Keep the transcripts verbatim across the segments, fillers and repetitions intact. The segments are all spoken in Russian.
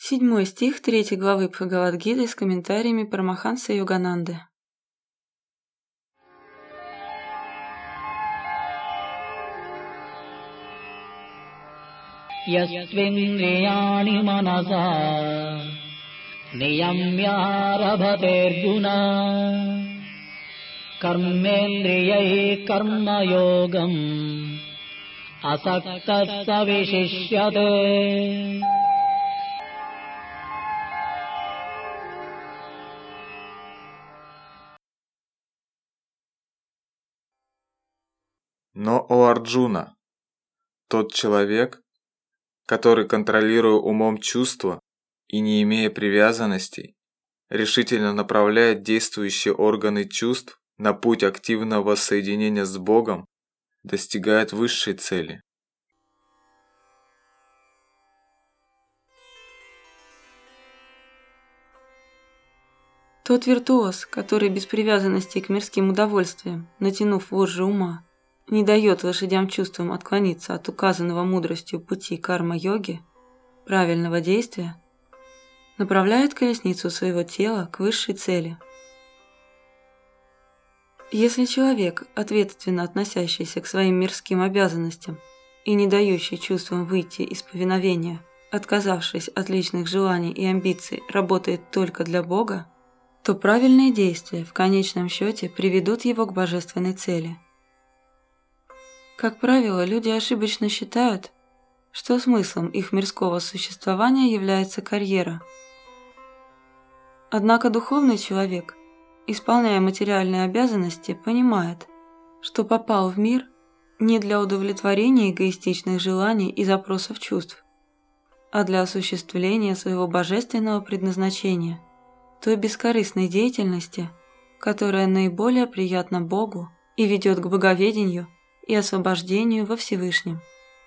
Седьмой стих третьей главы Бхагавад-гиты с комментариями Парамахансы Йогананды. Яствиндрияни манаса нiyamyarabhaterjuna karmendriyai karma-yogam asaktasya vishishyate. Но, о Арджуна, тот человек, который, контролируя умом чувства и не имея привязанностей, решительно направляет действующие органы чувств на путь активного воссоединения с Богом, достигает высшей цели. Тот виртуоз, который без привязанности к мирским удовольствиям, натянув вожжи ума, не дает лошадям-чувствам отклониться от указанного мудростью пути карма-йоги, правильного действия, направляет колесницу своего тела к высшей цели. Если человек, ответственно относящийся к своим мирским обязанностям и не дающий чувствам выйти из повиновения, отказавшись от личных желаний и амбиций, работает только для Бога, то правильные действия в конечном счете приведут его к божественной цели. Как правило, люди ошибочно считают, что смыслом их мирского существования является карьера. Однако духовный человек, исполняя материальные обязанности, понимает, что попал в мир не для удовлетворения эгоистичных желаний и запросов чувств, а для осуществления своего божественного предназначения, той бескорыстной деятельности, которая наиболее приятна Богу и ведет к боговедению и освобождению во Всевышнем.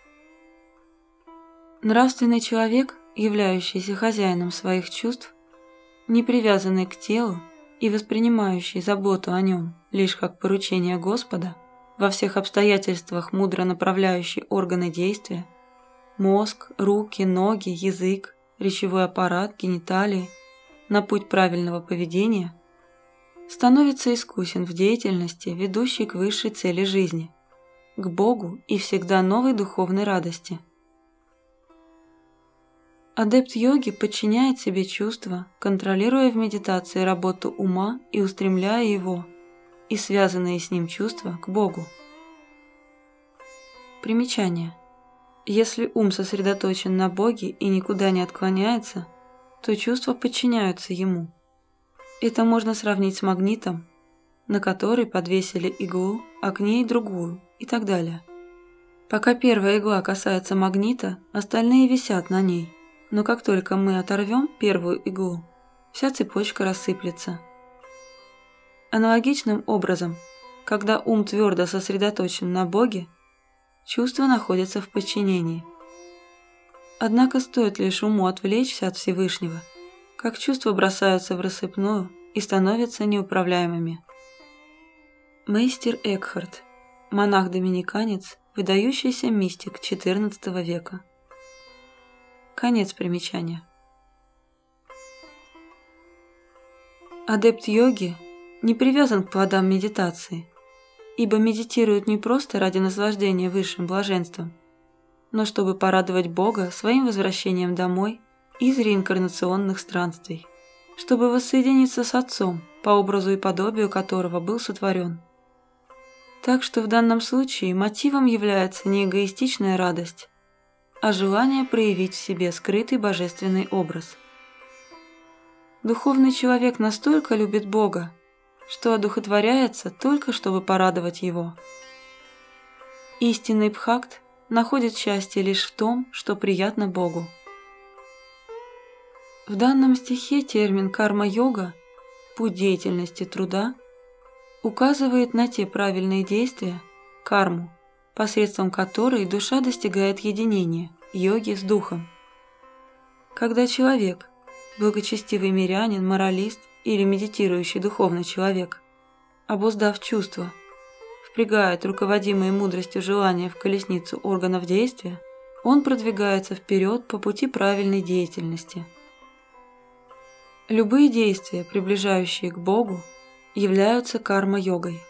Нравственный человек, являющийся хозяином своих чувств, не привязанный к телу и воспринимающий заботу о нем лишь как поручение Господа, во всех обстоятельствах мудро направляющий органы действия, мозг, руки, ноги, язык, речевой аппарат, гениталии, на путь правильного поведения, становится искусен в деятельности, ведущей к высшей цели жизни, к Богу и всегда новой духовной радости. Адепт йоги подчиняет себе чувства, контролируя в медитации работу ума и устремляя его и связанные с ним чувства к Богу. Примечание. Если ум сосредоточен на Боге и никуда не отклоняется, то чувства подчиняются ему. Это можно сравнить с магнитом, на который подвесили иглу, а к ней другую и так далее. Пока первая игла касается магнита, остальные висят на ней, но как только мы оторвем первую иглу, вся цепочка рассыплется. Аналогичным образом, когда ум твердо сосредоточен на Боге, чувства находятся в подчинении. Однако стоит лишь уму отвлечься от Всевышнего, как чувства бросаются в рассыпную и становятся неуправляемыми. Мейстер Экхарт, монах-доминиканец, выдающийся мистик четырнадцатого века. Конец примечания. Адепт йоги не привязан к плодам медитации, ибо медитирует не просто ради наслаждения высшим блаженством, но чтобы порадовать Бога своим возвращением домой из реинкарнационных странствий, чтобы воссоединиться с Отцом, по образу и подобию которого был сотворен. Так что в данном случае мотивом является не эгоистичная радость, а желание проявить в себе скрытый божественный образ. Духовный человек настолько любит Бога, что одухотворяется только чтобы порадовать Его. Истинный бхакт находит счастье лишь в том, что приятно Богу. В данном стихе термин карма-йога, путь деятельности труда, указывает на те правильные действия, карму, посредством которой душа достигает единения, йоги с духом. Когда человек, благочестивый мирянин, моралист или медитирующий духовный человек, обуздав чувства, впрягает руководимые мудростью желания в колесницу органов действия, он продвигается вперед по пути правильной деятельности, Любые действия, приближающие к Богу, являются карма-йогой.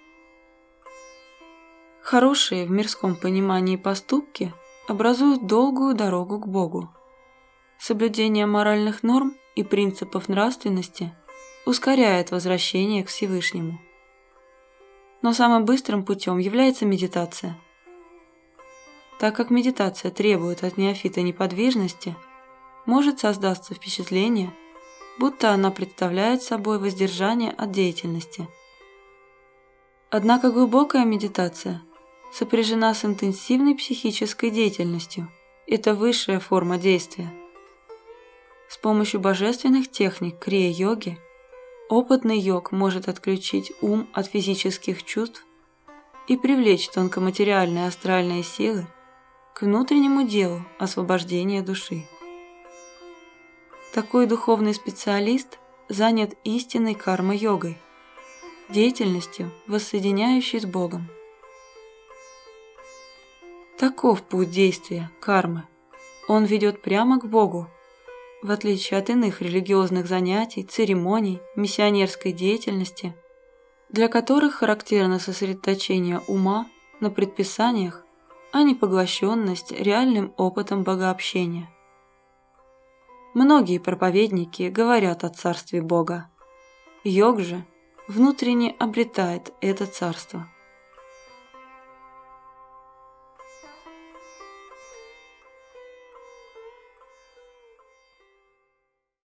Хорошие в мирском понимании поступки образуют долгую дорогу к Богу. Соблюдение моральных норм и принципов нравственности ускоряет возвращение к Всевышнему. Но самым быстрым путем является медитация. Так как медитация требует от неофита неподвижности, может создаться впечатление, будто она представляет собой воздержание от деятельности. Однако глубокая медитация сопряжена с интенсивной психической деятельностью. Это высшая форма действия. С помощью божественных техник крия-йоги опытный йог может отключить ум от физических чувств и привлечь тонкоматериальные астральные силы к внутреннему делу освобождения души. Такой духовный специалист занят истинной карма-йогой, деятельностью, воссоединяющей с Богом. Таков путь действия кармы. Он ведет прямо к Богу, в отличие от иных религиозных занятий, церемоний, миссионерской деятельности, для которых характерно сосредоточение ума на предписаниях, а не поглощенность реальным опытом богообщения. Многие проповедники говорят о царстве Бога. Йог же внутренне обретает это царство.